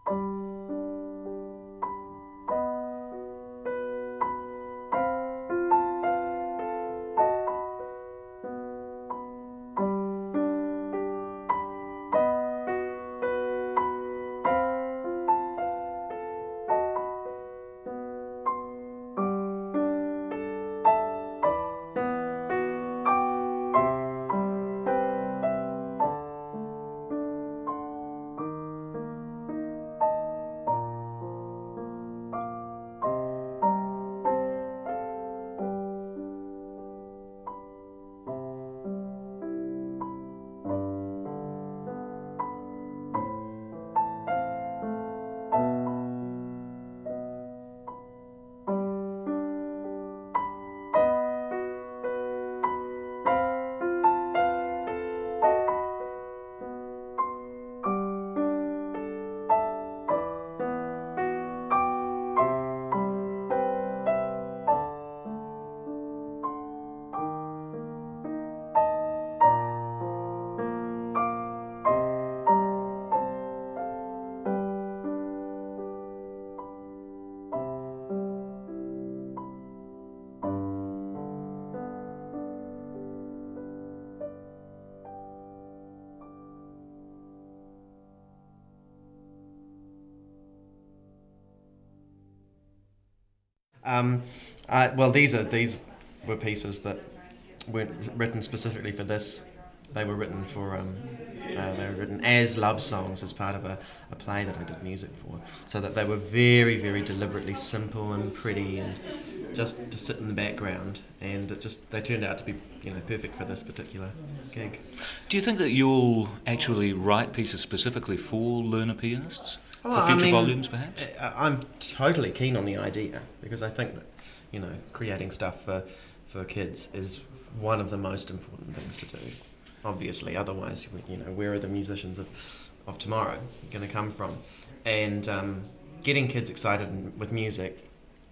Um, well, these were pieces that weren't written specifically for this. They were written for they were written as love songs as part of a play that I did music for. So that they were very, very deliberately simple and pretty and just to sit in the background. And they turned out to be perfect for this particular gig. Do you think that you'll actually write pieces specifically for learner pianists? Well, for future volumes, perhaps? I'm totally keen on the idea because I think that, creating stuff for kids is one of the most important things to do. Obviously, otherwise, where are the musicians of tomorrow going to come from? And getting kids excited with music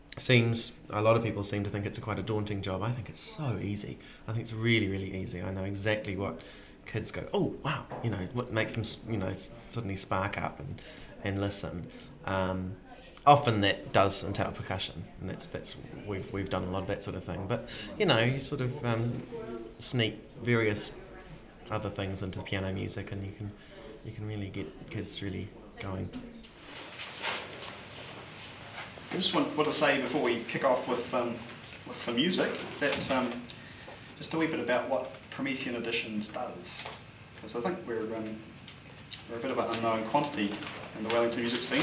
a lot of people seem to think it's quite a daunting job. I think it's so easy. I think it's really, really easy. I know exactly what kids go, oh, wow, what makes them, suddenly spark up and listen. Often that does entail percussion, and that's we've done a lot of that sort of thing. But you sort of sneak various other things into piano music, and you can really get kids really going. I just want to say before we kick off with some music that just a wee bit about what Promethean Editions does, because I think we're a bit of an unknown quantity in the Wellington music scene.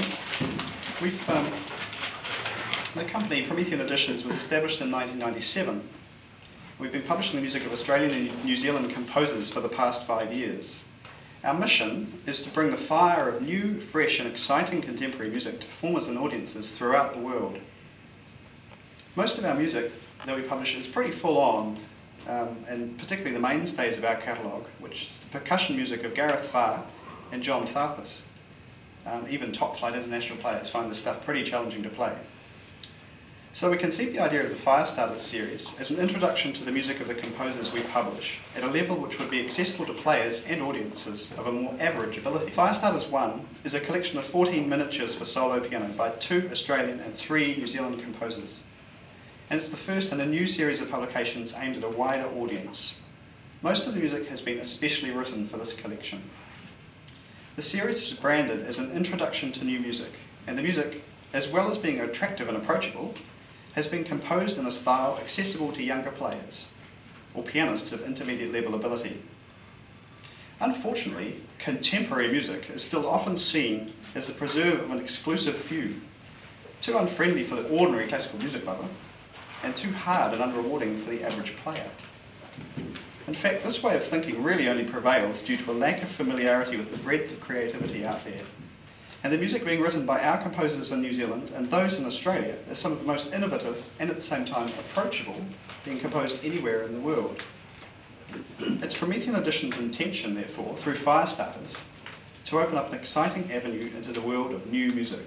The company Promethean Editions was established in 1997. We've been publishing the music of Australian and New Zealand composers for the past 5 years. Our mission is to bring the fire of new, fresh and exciting contemporary music to performers and audiences throughout the world. Most of our music that we publish is pretty full on, and particularly the mainstays of our catalogue, which is the percussion music of Gareth Farr and John Sarthis. Even top-flight international players find this stuff pretty challenging to play. So we conceived the idea of the Firestarters series as an introduction to the music of the composers we publish, at a level which would be accessible to players and audiences of a more average ability. Firestarters 1 is a collection of 14 miniatures for solo piano by 2 Australian and 3 New Zealand composers. And it's the first in a new series of publications aimed at a wider audience. Most of the music has been especially written for this collection. The series is branded as an introduction to new music, and the music, as well as being attractive and approachable, has been composed in a style accessible to younger players, or pianists of intermediate level ability. Unfortunately, contemporary music is still often seen as the preserve of an exclusive few, too unfriendly for the ordinary classical music lover, and too hard and unrewarding for the average player. In fact, this way of thinking really only prevails due to a lack of familiarity with the breadth of creativity out there. And the music being written by our composers in New Zealand and those in Australia is some of the most innovative and at the same time approachable being composed anywhere in the world. It's Promethean Editions' intention, therefore, through Firestarters, to open up an exciting avenue into the world of new music.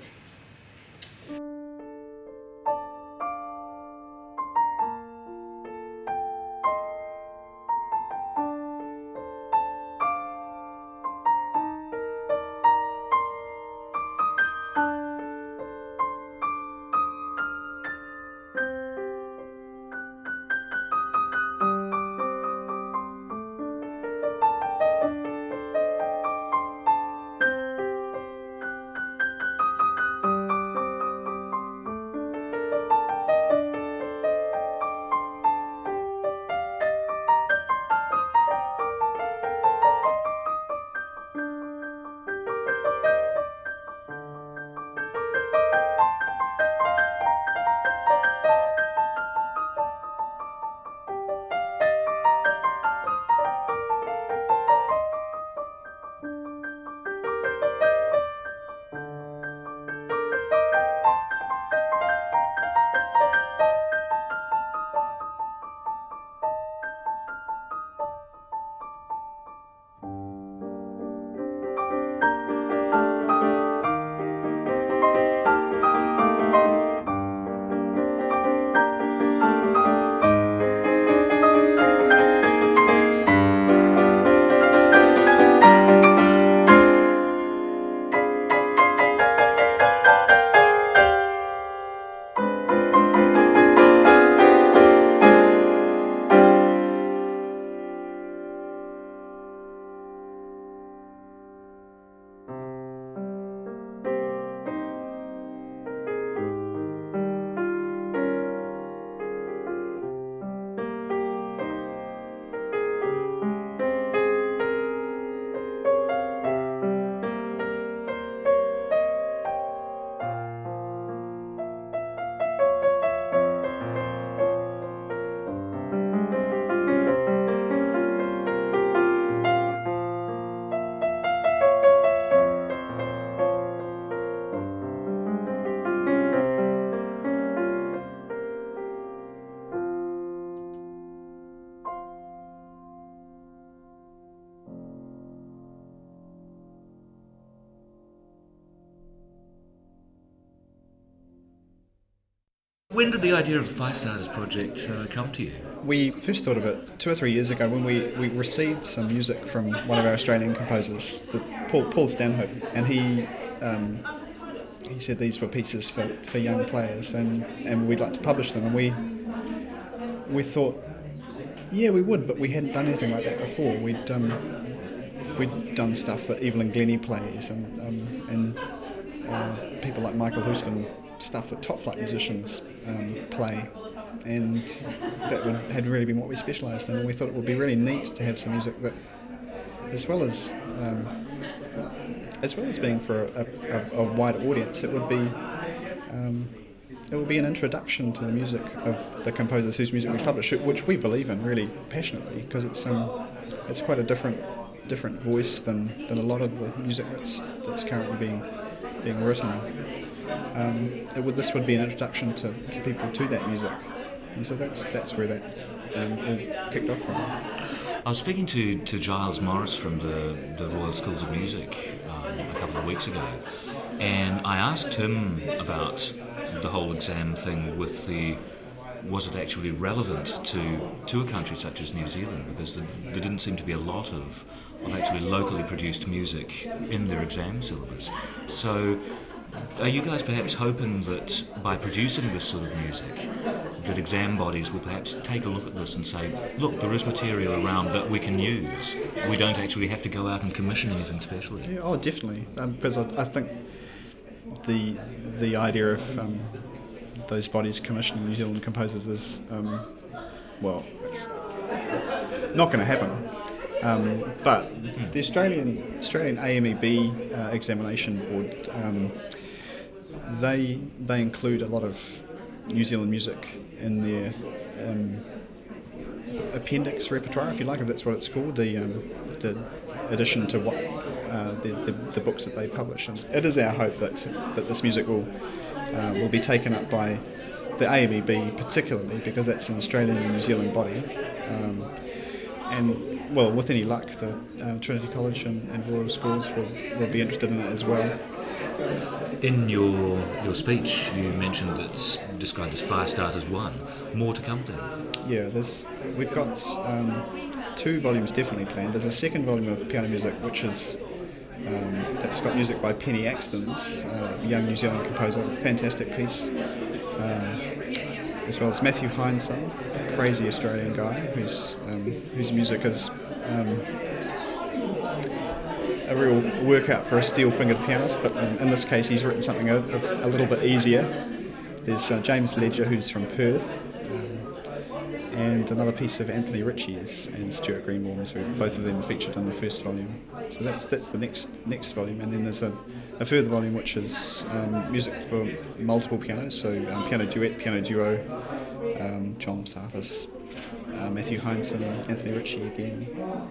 When did the idea of the Fire Starters project come to you? We first thought of it 2 or 3 years ago when we received some music from one of our Australian composers, Paul Stanhope, and he said these were pieces for young players and we'd like to publish them, and we thought, yeah, we would, but we hadn't done anything like that before. We'd done stuff that Evelyn Glennie plays and people like Michael Houston, stuff that top flight musicians play, and that had really been what we specialised in. And we thought it would be really neat to have some music that, as well as being for a wider audience, it would be an introduction to the music of the composers whose music we publish, which we believe in really passionately, because it's quite a different voice than a lot of the music that's currently being written. This would be an introduction to people to that music, and so that's where that all kicked off from. I was speaking to Giles Morris from the Royal Schools of Music a couple of weeks ago, and I asked him about the whole exam thing was it actually relevant to a country such as New Zealand, because there didn't seem to be a lot of actually locally produced music in their exam syllabus. So are you guys perhaps hoping that by producing this sort of music, that exam bodies will perhaps take a look at this and say, look, there is material around that we can use. We don't actually have to go out and commission anything specially. Yeah, oh, definitely. Because I think the idea of those bodies commissioning New Zealand composers is, it's not going to happen. But the Australian AMEB examination board, they include a lot of New Zealand music in their appendix repertoire, if you like, if that's what it's called, the addition to what the books that they publish. And it is our hope that this music will be taken up by the AMEB particularly, because that's an Australian and New Zealand body, and well, with any luck, the Trinity College and Royal Schools will be interested in it as well. In your speech, you mentioned it's described as Fire Starters 1. More to come then? Yeah, we've got 2 volumes definitely planned. There's a second volume of piano music, which is it's got music by Penny Axtons, a young New Zealand composer, fantastic piece, as well as Matthew Hindson, a crazy Australian guy whose music is a real workout for a steel-fingered pianist, but in this case he's written something a little bit easier. There's James Ledger, who's from Perth, and another piece of Anthony Ritchie's and Stuart Greenbaum's, who both of them featured in the first volume. So that's the next volume, and then there's a further volume which is music for multiple pianos, so piano duet, piano duo, John Sarthis, Matthew Hindson, Anthony Ritchie again.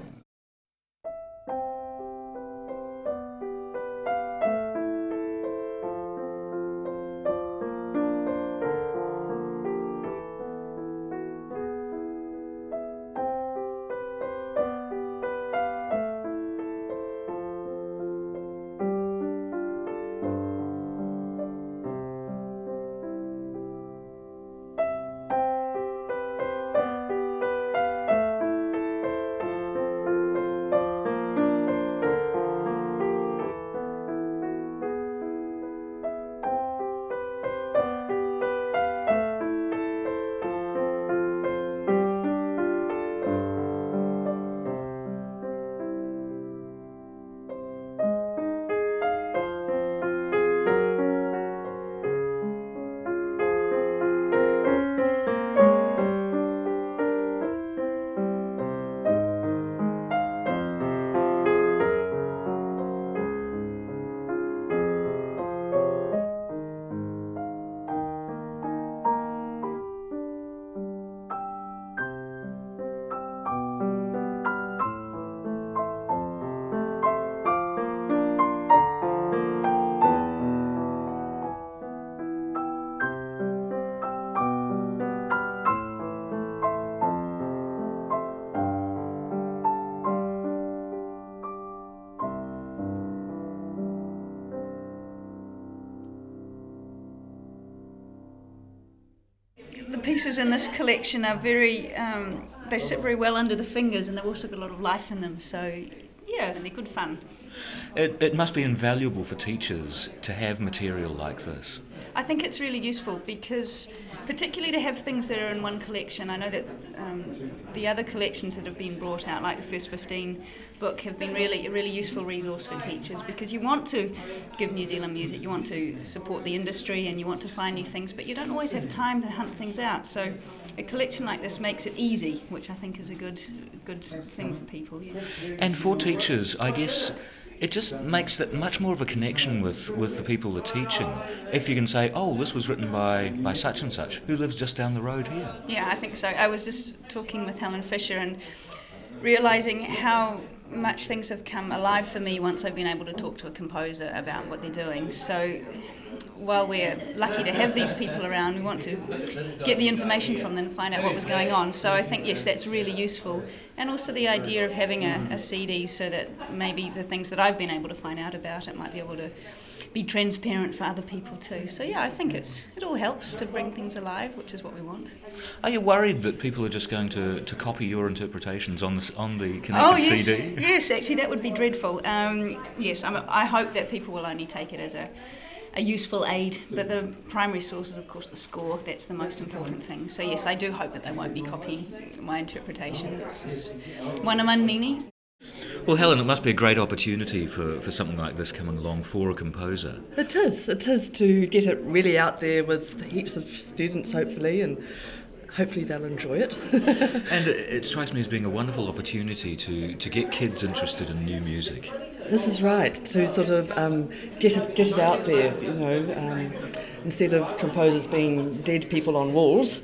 the pieces in this collection are very, they sit very well under the fingers, and they've also got a lot of life in them. So, yeah, they're good fun. It must be invaluable for teachers to have material like this. I think it's really useful because, particularly to have things that are in one collection, I know that the other collections that have been brought out, like the First 15 book, have been a really useful resource for teachers, because you want to give New Zealand music, you want to support the industry, and you want to find new things, but you don't always have time to hunt things out. So a collection like this makes it easy, which I think is a good thing for people. Yeah. And for teachers, I guess it just makes it much more of a connection with the people they're teaching. If you can say, oh, this was written by such and such, who lives just down the road here. Yeah, I think so. I was just talking with Helen Fisher and realising how much things have come alive for me once I've been able to talk to a composer about what they're doing. So while we're lucky to have these people around, we want to get the information from them and find out what was going on. So I think, yes, that's really useful. And also the idea of having a CD so that maybe the things that I've been able to find out about it might be able to be transparent for other people too. So yeah, I think it all helps to bring things alive, which is what we want. Are you worried that people are just going to copy your interpretations on the connected CD? Yes, actually that would be dreadful. Yes, I hope that people will only take it as a useful aid, but the primary source is of course the score. That's the most important thing. So yes, I do hope that they won't be copying my interpretation. It's just one among many. Well, Helen, it must be a great opportunity for something like this coming along for a composer. It is to get it really out there with heaps of students, hopefully, and hopefully they'll enjoy it. And it strikes me as being a wonderful opportunity to get kids interested in new music. This is right, to sort of get it out there, you know, instead of composers being dead people on walls,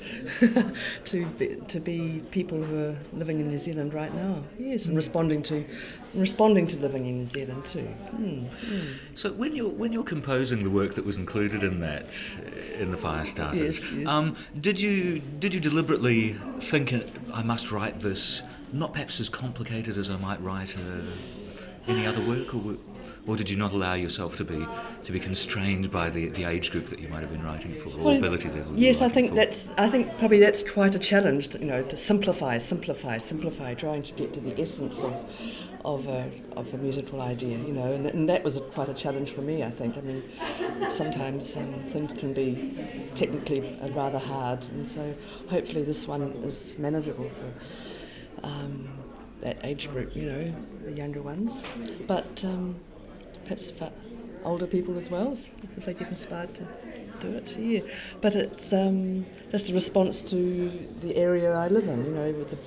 to be people who are living in New Zealand right now, yes, and responding to living in New Zealand too. So when you're composing the work that was included in the Firestarters, yes. Did you deliberately think I must write this not perhaps as complicated as I might write any other work, or did you not allow yourself to be constrained by the age group that you might have been writing for, or ability level? Yes, I think probably that's quite a challenge, to simplify, trying to get to the essence of a musical idea, and that was quite a challenge for me, I think. I mean, sometimes things can be technically rather hard, and so hopefully this one is manageable for that age group, the younger ones, but perhaps for older people as well, if they get inspired to do it, yeah. But it's just a response to the area I live in, with the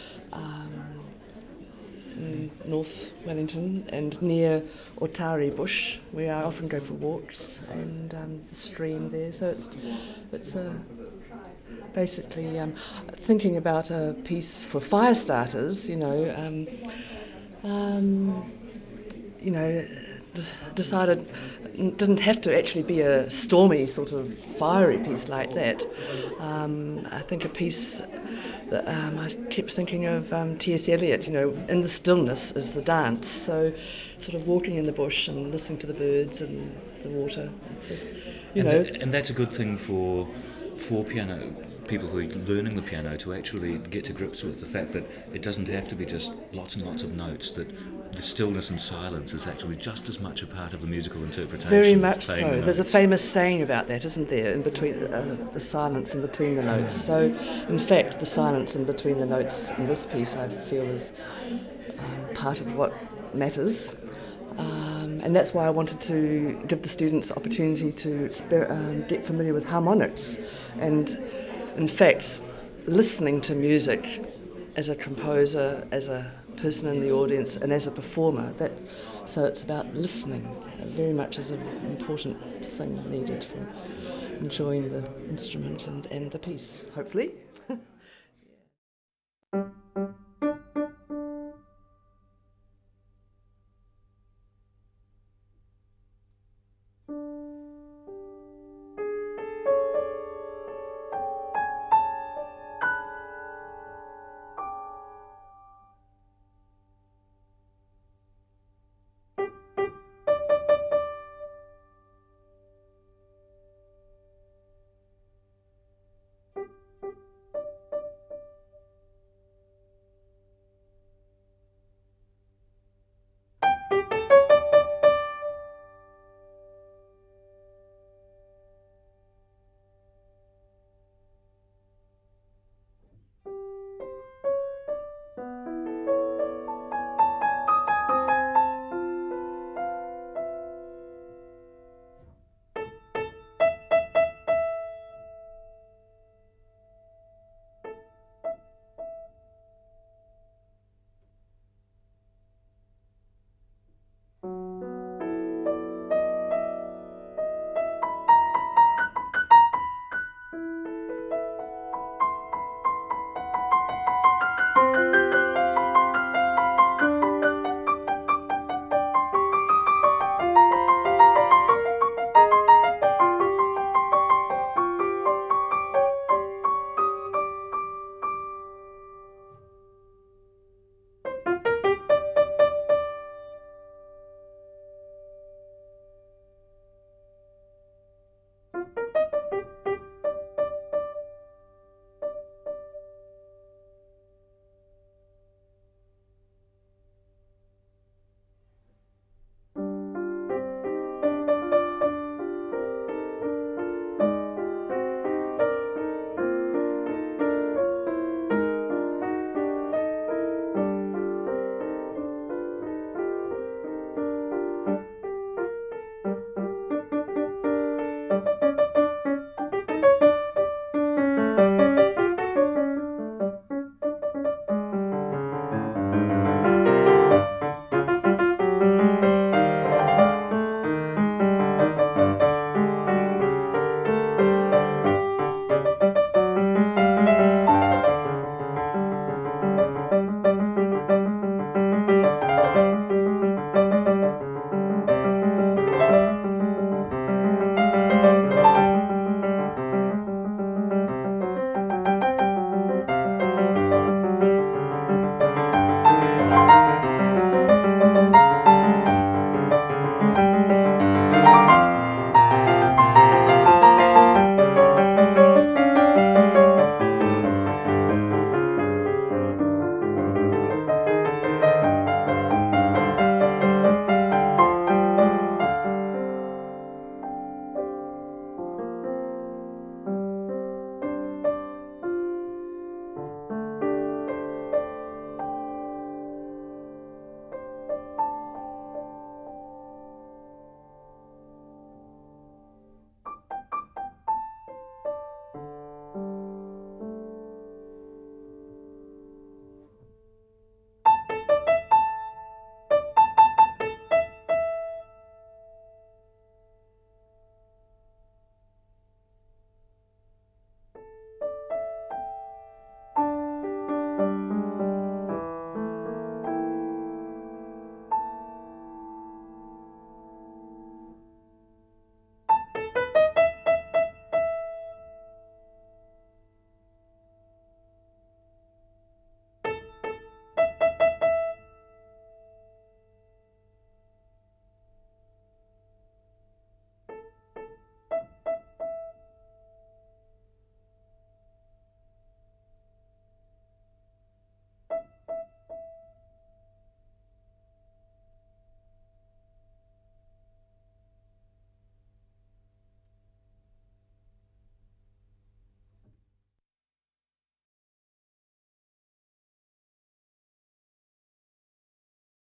North Wellington and near Otari Bush, where I often go for walks, and the stream there. So it's basically thinking about a piece for Firestarters. Decided it didn't have to actually be a stormy sort of fiery piece like that. I think a piece that I kept thinking of T.S. Eliot, in the stillness is the dance. So sort of walking in the bush and listening to the birds and the water. It's just, And that's a good thing for piano, people who are learning the piano, to actually get to grips with the fact that it doesn't have to be just lots and lots of notes, that the stillness and silence is actually just as much a part of the musical interpretation. Very much so. There's a famous saying about that, isn't there, in between the silence in between the notes. So, in fact, the silence in between the notes in this piece, I feel, is part of what matters. And that's why I wanted to give the students the opportunity to get familiar with harmonics. And, in fact, listening to music as a composer, as a person in the audience, and as a performer. So it's about listening, very much as an important thing needed for enjoying the instrument and the piece, hopefully.